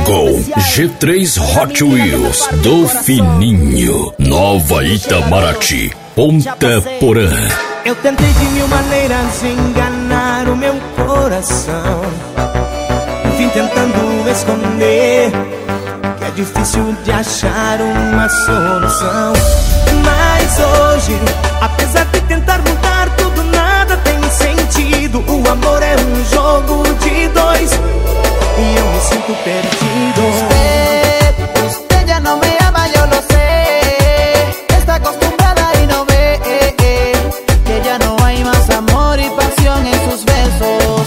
Chegou G3 Hot Wheels do Fininho, Nova Itamaraty, Ponta Porã. Eu tentei de mil maneiras enganar o meu coração, vim tentando esconder que é difícil de achar uma solução. Mas hoje, apesar de tentar mudar tudo, nada tem sentido. O amor é um jogo de dois e eu me sinto perdido. Usted ya no me ama, yo lo sé. Está acostumbrada y no ve que ya no hay más amor y pasión en sus besos.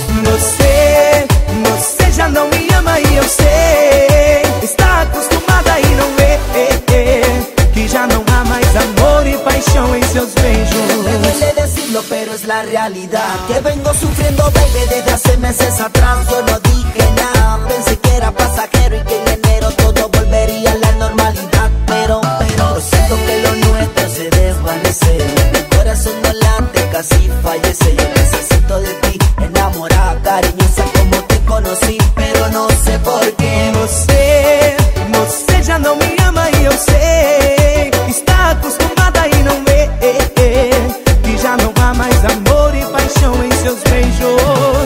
Você já não me ama e eu sei. Está acostumada e não vê que já não há mais amor y paixão em seus beijos. Me duele decirlo, pero es la realidad. Que vengo sufriendo, baby, desde hace meses atrás. Yo no dije nada, pensé que era pasajero y que en enero todo volvería a la normalidad. Pero siento que lo nuestro se desvanece. Mi corazón no late, casi fallece. Yo necesito de ti, enamorada, cariñosa como te conocí, pero no sé por qué. Você já não me ama e eu sei. Está acostumada e não vê que já não há mais amor e paixão em seus beijos.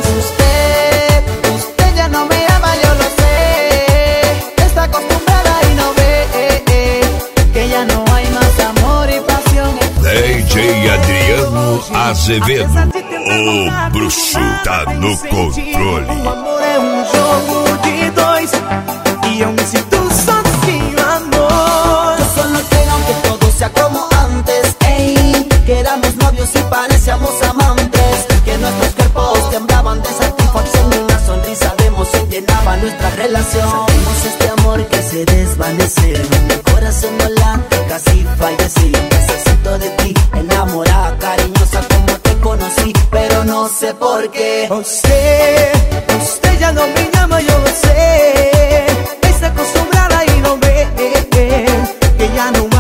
Usted ya no me ama, yo lo sé. Está acostumbrada y no ve que ya no hay más amor y pasión. DJ Adriano Azevedo, o bruxo tá no controle. O amor é um jogo de dois e eu me sinto sozinho, amor. Yo solo quiero que todo sea como antes, ey. Que éramos novios y parecíamos amantes. Que nuestros cuerpos temblaban de satisfacción. Una sonrisa de emoción llenaba nuestra relación. Sentimos este amor que se desvanece. Mi corazón no late, casi fallece. Necesito de ti, enamorada, cariñosa como te conocí, pero no sé por qué. Usted ya no me ama, yo lo sé. Está acostumbrada y no ve que ya no